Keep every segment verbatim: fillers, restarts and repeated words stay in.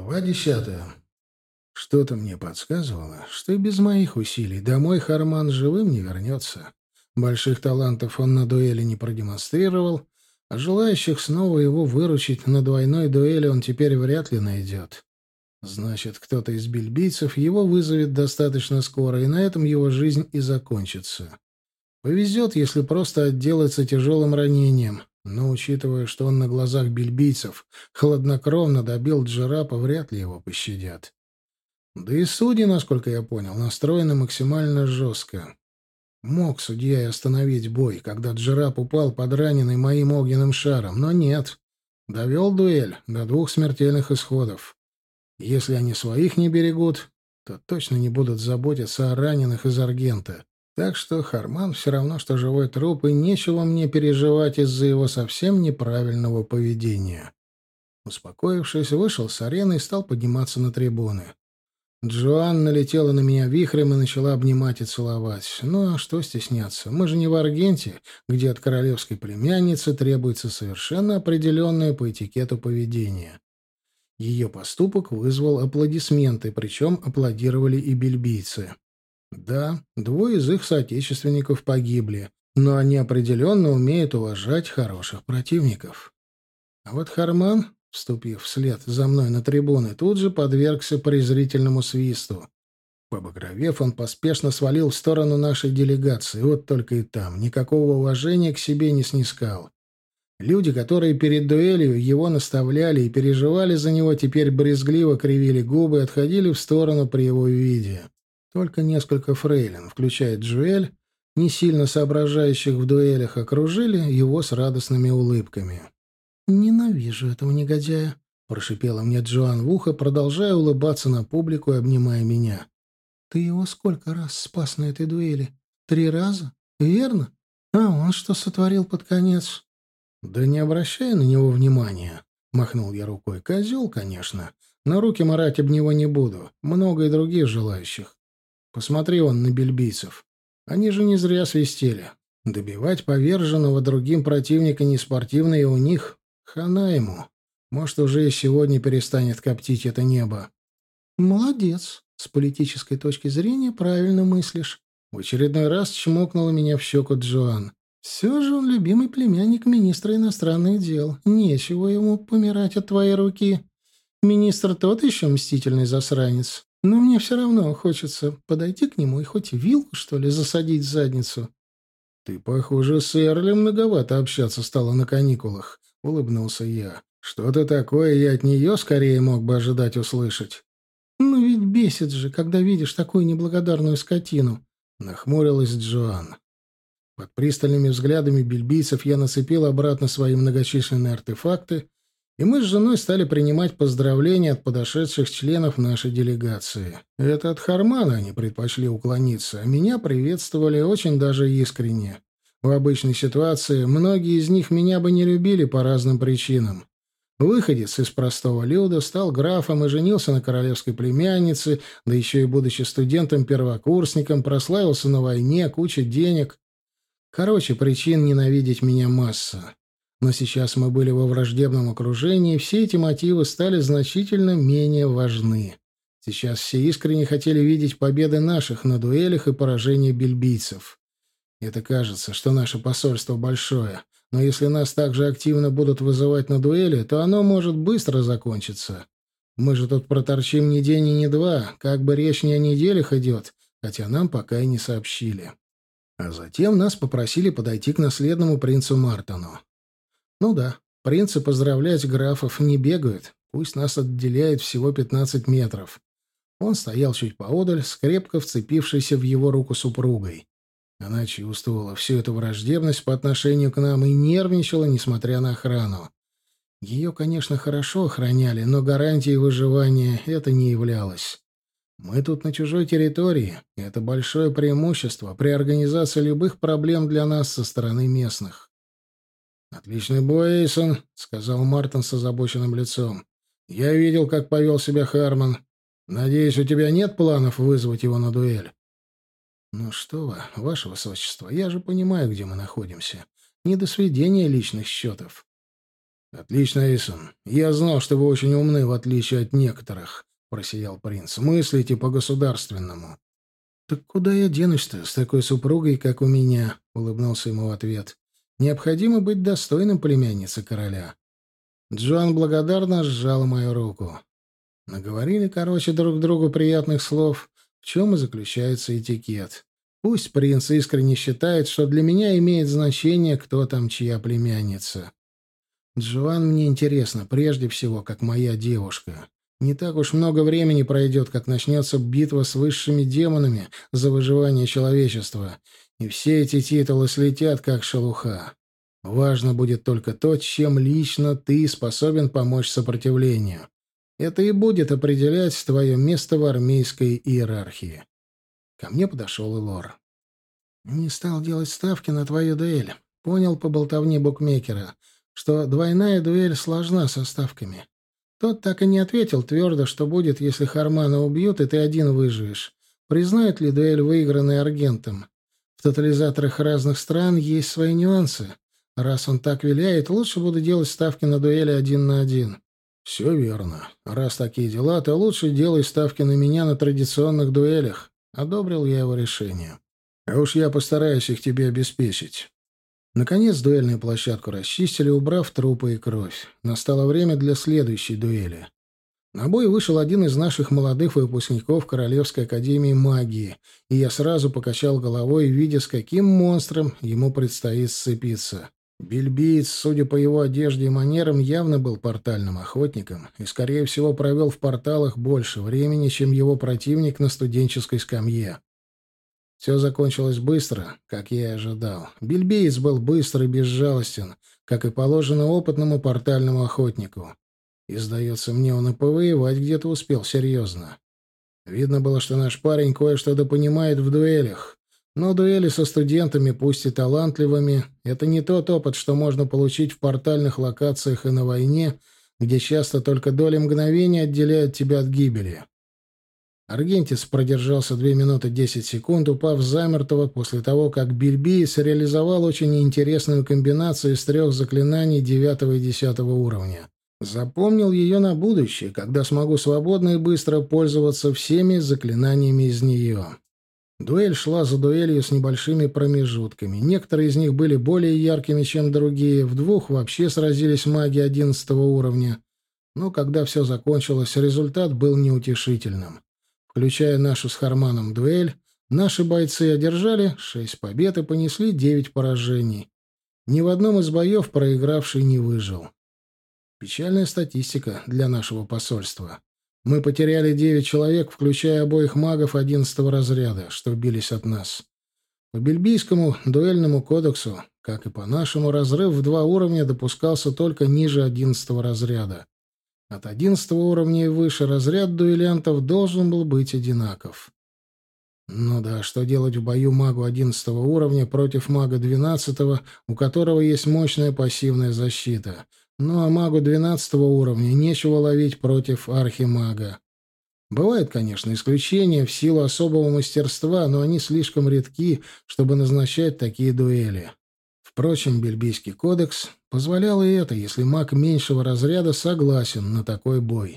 Глава десятая. Что-то мне подсказывало, что и без моих усилий домой Харман живым не вернется. Больших талантов он на дуэли не продемонстрировал, а желающих снова его выручить на двойной дуэли он теперь вряд ли найдет. Значит, кто-то из бельбийцев его вызовет достаточно скоро, и на этом его жизнь и закончится. Повезет, если просто отделаться тяжелым ранением. Но, учитывая, что он на глазах бельбийцев хладнокровно добил Джерапа, вряд ли его пощадят. Да и судьи, насколько я понял, настроены максимально жестко. Мог судья и остановить бой, когда Джерап упал подраненный моим огненным шаром, но нет. Довел дуэль до двух смертельных исходов. Если они своих не берегут, то точно не будут заботиться о раненых из Аргента. Так что Харман все равно, что живой труп, и нечего мне переживать из-за его совсем неправильного поведения. Успокоившись, вышел с арены и стал подниматься на трибуны. Джоан налетела на меня вихрем и начала обнимать и целовать. Ну а что стесняться? Мы же не в Аргенте, где от королевской племянницы требуется совершенно определенное по этикету поведение. Ее поступок вызвал аплодисменты, причем аплодировали и бельбийцы. Да, двое из их соотечественников погибли, но они определенно умеют уважать хороших противников. А вот Харман, вступив вслед за мной на трибуны, тут же подвергся презрительному свисту. Побагровев, он поспешно свалил в сторону нашей делегации, вот только и там никакого уважения к себе не снискал. Люди, которые перед дуэлью его наставляли и переживали за него, теперь брезгливо кривили губы и отходили в сторону при его виде. Только несколько фрейлин, включая Джуэль, не сильно соображающих в дуэлях, окружили его с радостными улыбками. «Ненавижу этого негодяя», — прошипела мне Джоан в ухо, продолжая улыбаться на публику и обнимая меня. «Ты его сколько раз спас на этой дуэли? Три раза? Верно? А он что сотворил под конец?» «Да не обращай на него внимания», — махнул я рукой. «Козел, конечно, но руки марать об него не буду. Много и других желающих. Посмотри он на бельбийцев. Они же не зря свистели. Добивать поверженного другим противника неспортивно и у них. Хана ему. Может, уже и сегодня перестанет коптить это небо». «Молодец. С политической точки зрения правильно мыслишь». В очередной раз чмокнула меня в щеку Джоан. «Все же он любимый племянник министра иностранных дел. Нечего ему помирать от твоей руки. Министр тот еще мстительный засранец. Но мне все равно хочется подойти к нему и хоть вилку, что ли, засадить в задницу». «Ты, похоже, с Эрли многовато общаться стала на каникулах», — улыбнулся я. «Что-то такое я от нее скорее мог бы ожидать услышать». «Ну ведь бесит же, когда видишь такую неблагодарную скотину», — нахмурилась Джоан. Под пристальными взглядами бельбийцев я нацепил обратно свои многочисленные артефакты, и мы с женой стали принимать поздравления от подошедших членов нашей делегации. Это от Хармана они предпочли уклониться, а меня приветствовали очень даже искренне. В обычной ситуации многие из них меня бы не любили по разным причинам. Выходец из простого люда стал графом и женился на королевской племяннице, да еще и, будучи студентом-первокурсником, прославился на войне, куча денег. Короче, причин ненавидеть меня масса. Но сейчас мы были во враждебном окружении, и все эти мотивы стали значительно менее важны. Сейчас все искренне хотели видеть победы наших на дуэлях и поражение бельбийцев. Это кажется, что наше посольство большое, но если нас также активно будут вызывать на дуэли, то оно может быстро закончиться. Мы же тут проторчим ни день и ни два, как бы речь не о неделях идет, хотя нам пока и не сообщили. А затем нас попросили подойти к наследному принцу Мартону. Ну да, принцы поздравлять графов не бегают, пусть нас отделяет всего пятнадцать метров. Он стоял чуть поодаль, скрепко вцепившийся в его руку супругой. Она чувствовала всю эту враждебность по отношению к нам и нервничала, несмотря на охрану. Ее, конечно, хорошо охраняли, но гарантией выживания это не являлось. Мы тут на чужой территории, и это большое преимущество при организации любых проблем для нас со стороны местных. «Отличный бой, Эйсон», — сказал Мартин с озабоченным лицом. «Я видел, как повел себя Харман. Надеюсь, у тебя нет планов вызвать его на дуэль?» «Ну что вы, ваше высочество, я же понимаю, где мы находимся. Не до сведения личных счетов». «Отлично, Эйсон. Я знал, что вы очень умны, в отличие от некоторых», — просиял принц. «Мыслите по-государственному». «Так куда я денусь-то с такой супругой, как у меня?» — улыбнулся ему в ответ. «Необходимо быть достойным племянницы короля». Джоан благодарно сжал мою руку. Наговорили, короче, друг другу приятных слов, в чем и заключается этикет. Пусть принц искренне считает, что для меня имеет значение, кто там чья племянница. Джоан мне интересна прежде всего, как моя девушка. Не так уж много времени пройдет, как начнется битва с высшими демонами за выживание человечества, и все эти титулы слетят, как шелуха. Важно будет только то, чем лично ты способен помочь сопротивлению. Это и будет определять твое место в армейской иерархии. Ко мне подошел Элор. «Не стал делать ставки на твою дуэль. Понял по болтовне букмекера, что двойная дуэль сложна со ставками. Тот так и не ответил твердо, что будет, если Хармана убьют, и ты один выживешь. Признают ли дуэль выигранной Аргентом? В тотализаторах разных стран есть свои нюансы. Раз он так виляет, лучше буду делать ставки на дуэли один на один». «Все верно. Раз такие дела, то лучше делай ставки на меня на традиционных дуэлях». Одобрил я его решение. «А уж я постараюсь их тебе обеспечить». Наконец дуэльную площадку расчистили, убрав трупы и кровь. Настало время для следующей дуэли. На бой вышел один из наших молодых выпускников Королевской академии магии, и я сразу покачал головой, видя, с каким монстром ему предстоит сцепиться. Бельбиец, судя по его одежде и манерам, явно был портальным охотником и, скорее всего, провел в порталах больше времени, чем его противник на студенческой скамье. Все закончилось быстро, как я и ожидал. Бельбиец был быстр и безжалостен, как и положено опытному портальному охотнику. И, сдается мне, он и повоевать где-то успел серьезно. Видно было, что наш парень кое-что допонимает в дуэлях. Но дуэли со студентами, пусть и талантливыми, это не тот опыт, что можно получить в портальных локациях и на войне, где часто только доли мгновения отделяют тебя от гибели. Аргентис продержался две минуты десять секунд, упав замертво после того, как Бельбиец реализовал очень интересную комбинацию из трех заклинаний девятого и десятого уровня. Запомнил ее на будущее, когда смогу свободно и быстро пользоваться всеми заклинаниями из нее. Дуэль шла за дуэлью с небольшими промежутками. Некоторые из них были более яркими, чем другие. В двух вообще сразились маги одиннадцатого уровня. Но когда все закончилось, результат был неутешительным. Включая нашу с Харманом дуэль, наши бойцы одержали шесть побед и понесли девять поражений. Ни в одном из боев проигравший не выжил. Печальная статистика для нашего посольства. Мы потеряли девять человек, включая обоих магов одиннадцатого разряда, что бились от нас. По Бельбийскому дуэльному кодексу, как и по нашему, разрыв в два уровня допускался только ниже одиннадцатого разряда. От одиннадцатого уровня и выше разряд дуэлянтов должен был быть одинаков. Ну да, что делать в бою магу одиннадцатого уровня против мага двенадцатого, у которого есть мощная пассивная защита? Ну а магу двенадцатого уровня нечего ловить против архимага. Бывают, конечно, исключения в силу особого мастерства, но они слишком редки, чтобы назначать такие дуэли. Впрочем, Бельбийский кодекс позволял и это, если маг меньшего разряда согласен на такой бой.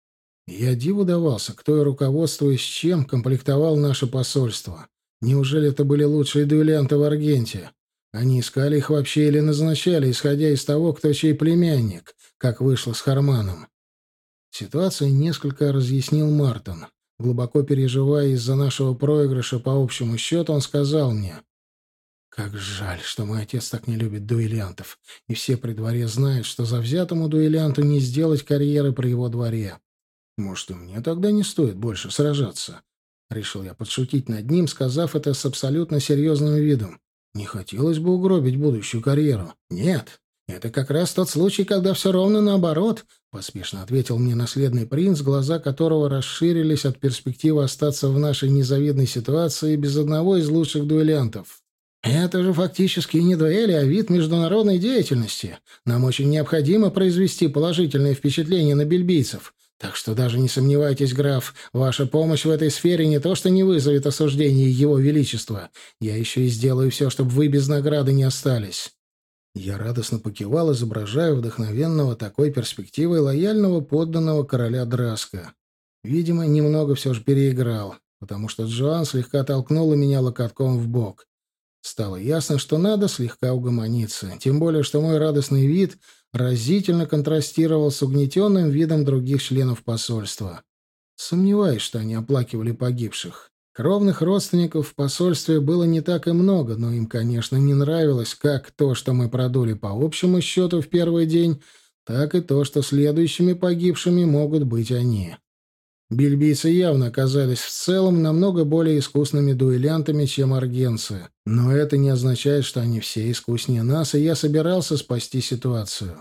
Я диву давался, кто и руководствуясь чем комплектовал наше посольство. Неужели это были лучшие дуэлянты в Аргенте? Они искали их вообще или назначали, исходя из того, кто чей племянник, как вышло с Харманом. Ситуацию несколько разъяснил Мартин. Глубоко переживая из-за нашего проигрыша по общему счету, он сказал мне: «Как жаль, что мой отец так не любит дуэлянтов, и все при дворе знают, что завзятому дуэлянту не сделать карьеры при его дворе. Может, и мне тогда не стоит больше сражаться?» Решил я подшутить над ним, сказав это с абсолютно серьезным видом. Не хотелось бы угробить будущую карьеру. «Нет, это как раз тот случай, когда все ровно наоборот», — поспешно ответил мне наследный принц, глаза которого расширились от перспективы остаться в нашей незавидной ситуации без одного из лучших дуэлянтов. «Это же фактически не дуэли, а вид международной деятельности. Нам очень необходимо произвести положительное впечатление на бельбийцев. Так что даже не сомневайтесь, граф, ваша помощь в этой сфере не то что не вызовет осуждения Его Величества, я еще и сделаю все, чтобы вы без награды не остались». Я радостно покивал, изображая вдохновенного такой перспективой лояльного подданного короля Драска. Видимо, немного все же переиграл, потому что Джоан слегка толкнула меня локотком в бок. Стало ясно, что надо слегка угомониться, тем более, что мой радостный вид разительно контрастировал с угнетенным видом других членов посольства. Сомневаюсь, что они оплакивали погибших. Кровных родственников в посольстве было не так и много, но им, конечно, не нравилось как то, что мы продули по общему счету в первый день, так и то, что следующими погибшими могут быть они. Бельбийцы явно оказались в целом намного более искусными дуэлянтами, чем аргенцы, но это не означает, что они все искуснее нас, и я собирался спасти ситуацию.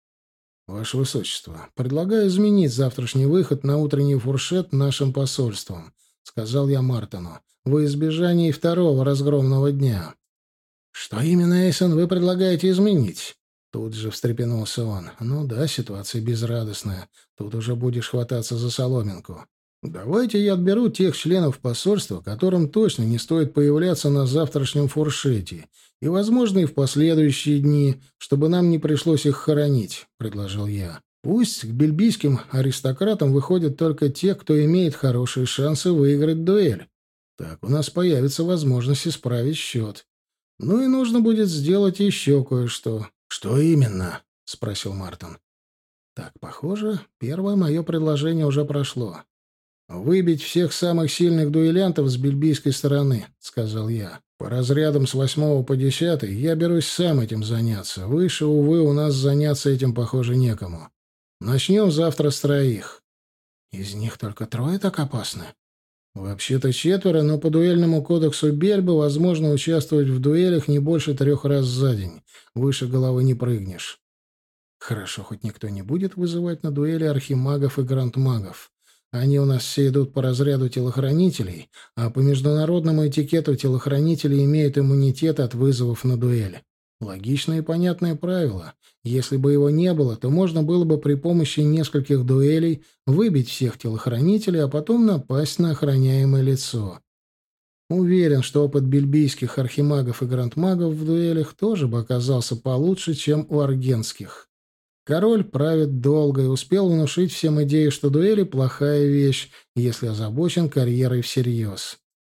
«Ваше Высочество, предлагаю изменить завтрашний выход на утренний фуршет нашим посольством», — сказал я Мартину, — «во избежание и второго разгромного дня». «Что именно, Эйсон, вы предлагаете изменить?» Тут же встрепенулся он. «Ну да, ситуация безрадостная. Тут уже будешь хвататься за соломинку. Давайте я отберу тех членов посольства, которым точно не стоит появляться на завтрашнем фуршете, и, возможно, и в последующие дни, чтобы нам не пришлось их хоронить», — предложил я. «Пусть к бельбийским аристократам выходят только те, кто имеет хорошие шансы выиграть дуэль. Так у нас появится возможность исправить счет. Ну и нужно будет сделать еще кое-что». «Что именно?» — спросил Мартин. «Так, похоже, первое мое предложение уже прошло. Выбить всех самых сильных дуэлянтов с бельбийской стороны», — сказал я. «По разрядам с восьмого по десятый я берусь сам этим заняться. Выше, увы, у нас заняться этим, похоже, некому. Начнем завтра с троих». «Из них только трое так опасны?» «Вообще-то четверо, но по дуэльному кодексу Бельбы возможно участвовать в дуэлях не больше трех раз за день. Выше головы не прыгнешь». «Хорошо, хоть никто не будет вызывать на дуэли архимагов и грандмагов. Они у нас все идут по разряду телохранителей, а по международному этикету телохранители имеют иммунитет от вызовов на дуэль. Логичное и понятное правило. Если бы его не было, то можно было бы при помощи нескольких дуэлей выбить всех телохранителей, а потом напасть на охраняемое лицо. Уверен, что опыт бельбийских архимагов и грандмагов в дуэлях тоже бы оказался получше, чем у аргентских. Король правит долго и успел внушить всем идею, что дуэли — плохая вещь, если озабочен карьерой всерьез.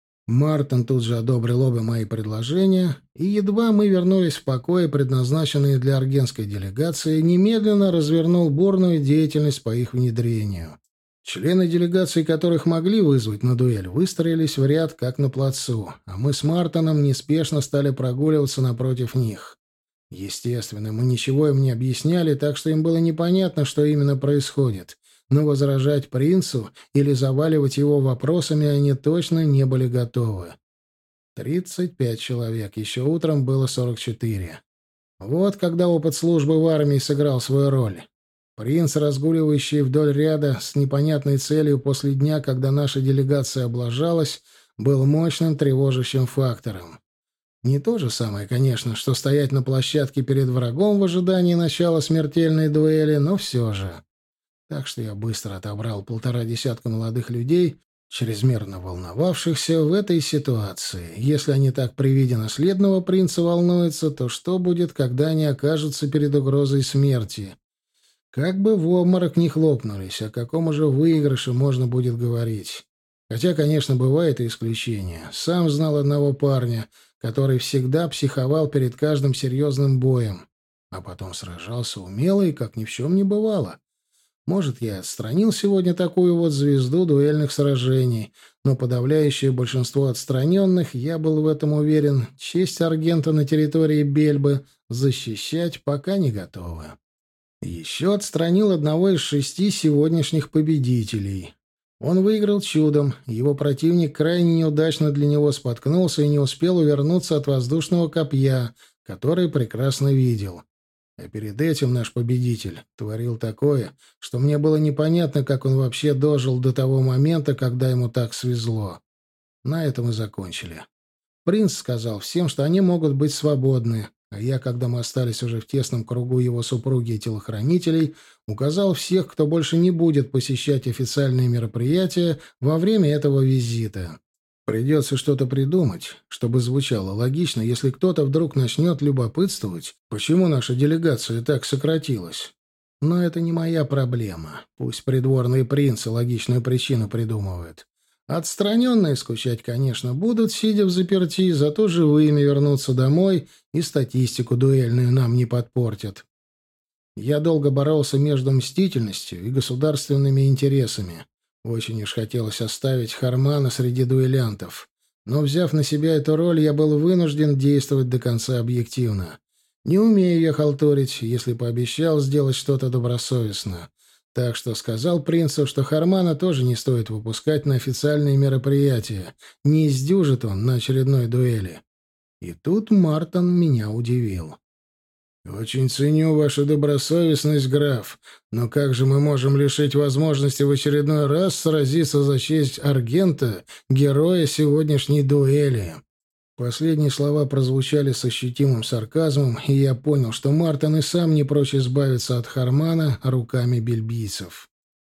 Мартин тут же одобрил оба мои предложения, и едва мы вернулись в покои, предназначенные для аргентской делегации, немедленно развернул бурную деятельность по их внедрению. Члены делегации, которых могли вызвать на дуэль, выстроились в ряд, как на плацу, а мы с Мартином неспешно стали прогуливаться напротив них. Естественно, мы ничего им не объясняли, так что им было непонятно, что именно происходит. Но возражать принцу или заваливать его вопросами они точно не были готовы. Тридцать пять человек, еще утром было сорок четыре. Вот когда опыт службы в армии сыграл свою роль. Принц, разгуливающий вдоль ряда с непонятной целью после дня, когда наша делегация облажалась, был мощным тревожащим фактором. Не то же самое, конечно, что стоять на площадке перед врагом в ожидании начала смертельной дуэли, но все же. Так что я быстро отобрал полтора десятка молодых людей, чрезмерно волновавшихся в этой ситуации. Если они так при виде наследного принца волнуются, то что будет, когда они окажутся перед угрозой смерти? Как бы в обморок не хлопнулись, о каком уже выигрыше можно будет говорить. Хотя, конечно, бывает и исключения. Сам знал одного парня, который всегда психовал перед каждым серьезным боем, а потом сражался умело и как ни в чем не бывало. Может, я отстранил сегодня такую вот звезду дуэльных сражений, но подавляющее большинство отстраненных, я был в этом уверен, честь Аргента на территории Бельбы защищать пока не готовы. Еще отстранил одного из шести сегодняшних победителей. Он выиграл чудом, его противник крайне неудачно для него споткнулся и не успел увернуться от воздушного копья, который прекрасно видел. А перед этим наш победитель творил такое, что мне было непонятно, как он вообще дожил до того момента, когда ему так свезло. На этом и закончили. Принц сказал всем, что они могут быть свободны, а я, когда мы остались уже в тесном кругу его супруги и телохранителей, указал всех, кто больше не будет посещать официальные мероприятия во время этого визита. Придется что-то придумать, чтобы звучало логично, если кто-то вдруг начнет любопытствовать, почему наша делегация так сократилась. Но это не моя проблема. Пусть придворные принцы логичную причину придумывают. Отстраненные скучать, конечно, будут, сидя в заперти, зато живыми вернутся домой и статистику дуэльную нам не подпортят. Я долго боролся между мстительностью и государственными интересами. Очень уж хотелось оставить Хармана среди дуэлянтов. Но, взяв на себя эту роль, я был вынужден действовать до конца объективно. Не умею я халтурить, если пообещал сделать что-то добросовестно. Так что сказал принцу, что Хармана тоже не стоит выпускать на официальные мероприятия. Не издюжит он на очередной дуэли. И тут Мартон меня удивил. «Очень ценю вашу добросовестность, граф, но как же мы можем лишить возможности в очередной раз сразиться за честь Аргента, героя сегодняшней дуэли?» Последние слова прозвучали с ощутимым сарказмом, и я понял, что Мартон и сам не прочь избавиться от Хармана руками бельбийцев.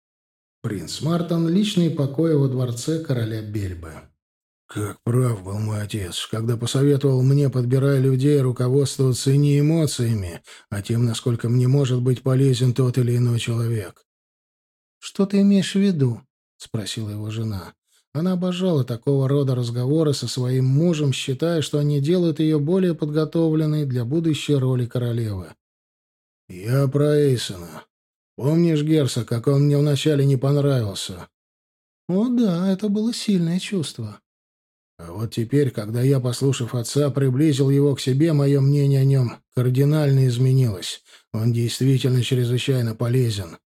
Принц Мартон — личные покои во дворце короля Бельбы. Как прав был мой отец, когда посоветовал мне, подбирая людей, руководствоваться не эмоциями, а тем, насколько мне может быть полезен тот или иной человек. «Что ты имеешь в виду?» — спросила его жена. Она обожала такого рода разговоры со своим мужем, считая, что они делают ее более подготовленной для будущей роли королевы. «Я про Эйсона. Помнишь, герцог, как он мне вначале не понравился?» «О да, это было сильное чувство». А вот теперь, когда я, послушав отца, приблизил его к себе, мое мнение о нем кардинально изменилось. Он действительно чрезвычайно полезен.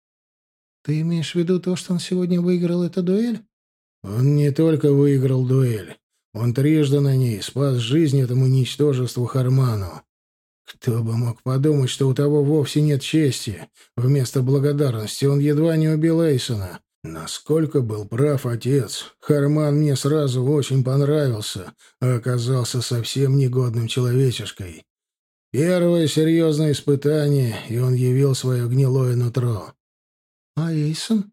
Ты имеешь в виду то, что он сегодня выиграл эту дуэль? Он не только выиграл дуэль. Он трижды на ней спас жизнь этому ничтожеству Харману. Кто бы мог подумать, что у того вовсе нет чести. Вместо благодарности он едва не убил Эйсона. Насколько был прав отец. Харман мне сразу очень понравился, а оказался совсем негодным человечешкой. Первое серьезное испытание, и он явил свое гнилое нутро. А Эйсон?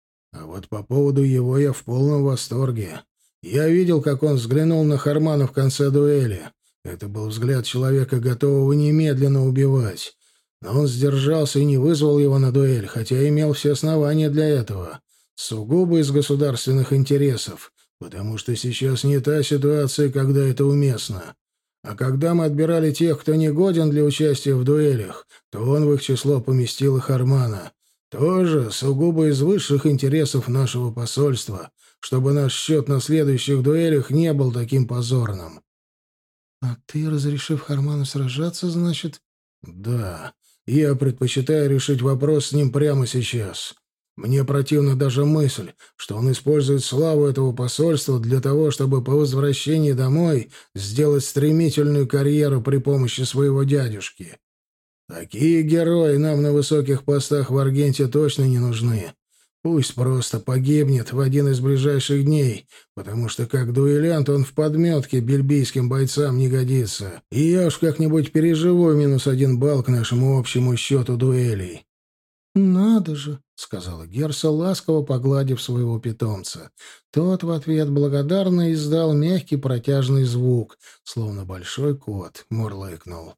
А вот по поводу его я в полном восторге. Я видел, как он взглянул на Хармана в конце дуэли. Это был взгляд человека, готового немедленно убивать. Но он сдержался и не вызвал его на дуэль, хотя имел все основания для этого. Сугубо из государственных интересов, потому что сейчас не та ситуация, когда это уместно. А когда мы отбирали тех, кто не годен для участия в дуэлях, то он в их число поместил и Хармана. Тоже сугубо из высших интересов нашего посольства, чтобы наш счет на следующих дуэлях не был таким позорным. — А ты, разрешив Харману сражаться, значит... — Да, я предпочитаю решить вопрос с ним прямо сейчас. Мне противна даже мысль, что он использует славу этого посольства для того, чтобы по возвращении домой сделать стремительную карьеру при помощи своего дядюшки. Такие герои нам на высоких постах в Аргенте точно не нужны. Пусть просто погибнет в один из ближайших дней, потому что как дуэлянт он в подметке бельбийским бойцам не годится. И я уж как-нибудь переживу минус один балл к нашему общему счету дуэлей. «Надо же», — сказала Герса, ласково погладив своего питомца. Тот в ответ благодарно издал мягкий протяжный звук, словно большой кот мурлыкнул.